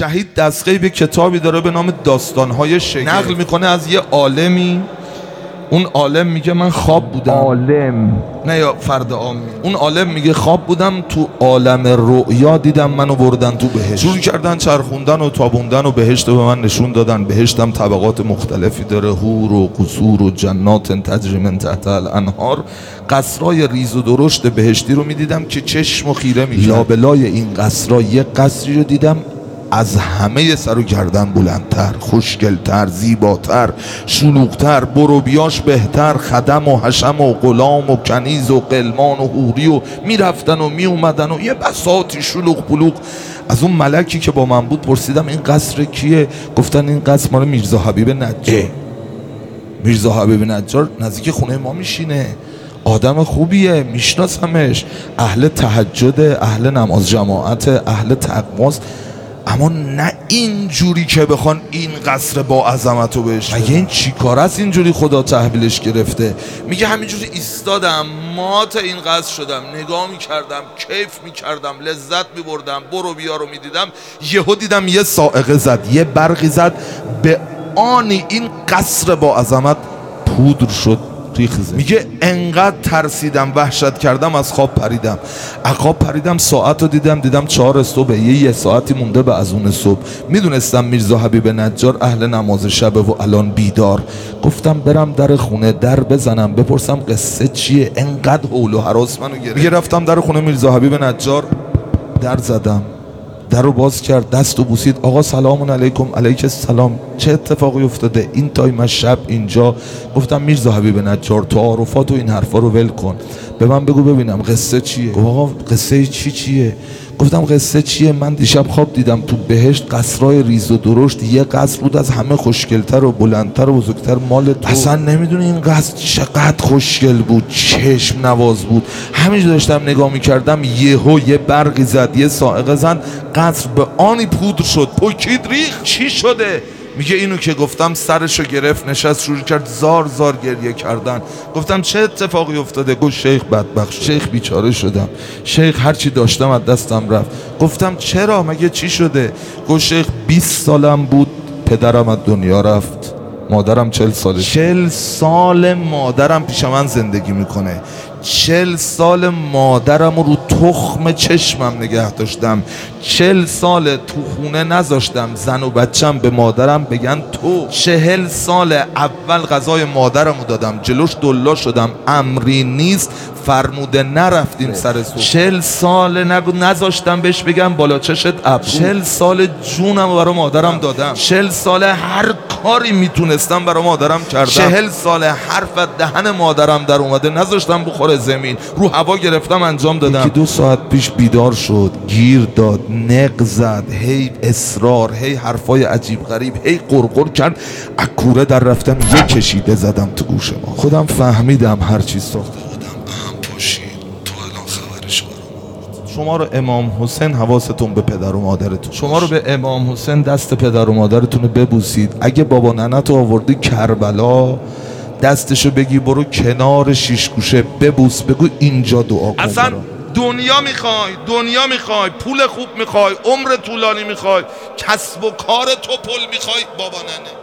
شهید دستقی به کتابی داره به نام داستان‌های شگفت، نقل میکنه از یه عالمی. اون عالم میگه من خواب بودم، عالم نه یا فرد عامی، اون عالم میگه خواب بودم تو عالم رؤیا دیدم منو بردن تو بهشت، شروع کردن چرخوندن و تابوندن و بهشت به من نشون دادن. بهشتم طبقات مختلفی داره، حور و قصور و جنات تجری من تحت الانهار. قصرای ریز و درشت بهشتی رو میدیدم که چشم و خیره میکرد. لابلای این قصرها یه قصری رو دیدم از همه سر و گردن بلندتر، خوشگلتر، زیباتر، شلوغتر، بروبیاش بهتر، خدم و حشم و غلام و کنیز و قلمان و حوری و میرفتن و میومدن و یه بساطی شلوغ پلوغ. از اون ملکی که با من بود پرسیدم این قصر کیه؟ گفتن این قصر مال میرزا حبیب نجار. میرزا حبیب نجار نزدیک خونه ما میشینه، آدم خوبیه، میشناسمش، اهل تهجد، اهل نماز جماعت، اهل تقواست، اما نه اینجوری که بخوان این قصر با عظمت رو بهش. مگه این چی کار است اینجوری خدا تحویلش گرفته؟ میگه همینجوری ایستادم مات این قصر شدم، نگاه میکردم، کیف میکردم، لذت میبردم، برو بیا رو میدیدم. یهو دیدم یه صاعقه زد، یه برقی زد، به آنی این قصر با عظمت پودر شد ریخزه. میگه انقدر ترسیدم، وحشت کردم، از خواب پریدم. عقاب پریدم، ساعت رو دیدم 4 صبح، یه ساعتی مونده به اذان صبح. میدونستم میرزا حبیب نجار اهل نماز شبه و الان بیدار. گفتم برم در خونه در بزنم بپرسم قصه چیه، انقدر هول و هراس منو گرفت. میگه رفتم در خونه میرزا حبیب نجار، در زدم، در رو باز کرد، دست رو بوسید. آقا سلام علیکم. علیک السلام. چه اتفاقی افتاده این تایم از شب اینجا؟ گفتم میرزا حبیب نجار تعارفات و این حرفا رو ول کن، به من بگو ببینم قصه چیه. گفت آقا قصه چیه؟ گفتم قصه چیه؟ من دیشب خواب دیدم تو بهشت قصرهای ریز و درشت، یه قصر بود از همه خوشگلتر و بلندتر و بزرگتر مال تو. اصلا نمیدونی این قصر چقدر خوشگل بود، چشم نواز بود. همینجا داشتم نگاه میکردم یهو یه برقی زد، یه صاعقه زد، قصر به آنی پودر شد، پوکید ریخ. چی شده؟ میگه اینو که گفتم سرشو گرفت، نشست، شروع کرد زار زار گریه کردن. گفتم چه اتفاقی افتاده؟ گفت شیخ بدبخت، شیخ بیچاره شدم، شیخ هرچی داشتم از دستم رفت. گفتم چرا؟ مگه چی شده؟ گفت شیخ 20 سالم بود پدرم از دنیا رفت، مادرم 40 ساله، 40 سال مادرم پیش من زندگی میکنه، 40 سال مادرم رو تخم چشمم نگه داشتم، 40 سال تو خونه نذاشتم زن و بچم به مادرم بگن تو، 40 سال اول غذای مادرم رو دادم جلوش دلا شدم، امری نیست فرموده نرفتیم سر صبح، 40 سال نذاشتم بهش بگم بالا چشت ابرو، 40 سال جونم رو برای مادرم دادم، 40 سال هر کاری میتونستم برای مادرم کردم، 40 سال حرف از دهن مادرم در اومده نذاشتم بخوره زمین، رو هوا گرفتم انجام دادم. 2 ساعت پیش بیدار شد، گیر داد، نق زد، هی اصرار، هی حرفای عجیب غریب، هی قرقر کرد. اکوره در رفتم یه کشیده زدم تو گوش ما. خودم فهمیدم هر چیز ساخته بودم اهم پاشید. تو الان خبرش برام. شما رو امام حسین حواستون به پدر و مادرتون، شما رو به امام حسین دست پدر و مادرتون رو ببوسید. اگه بابا ننتو آوردی کربلا دستشو بگی برو کنار شیش گوشه ببوس، بگو اینجا دعا کن. اصلا دنیا میخوای، پول خوب میخوای، عمر طولانی میخوای، کسب و کار توپل میخوای، بابا ننه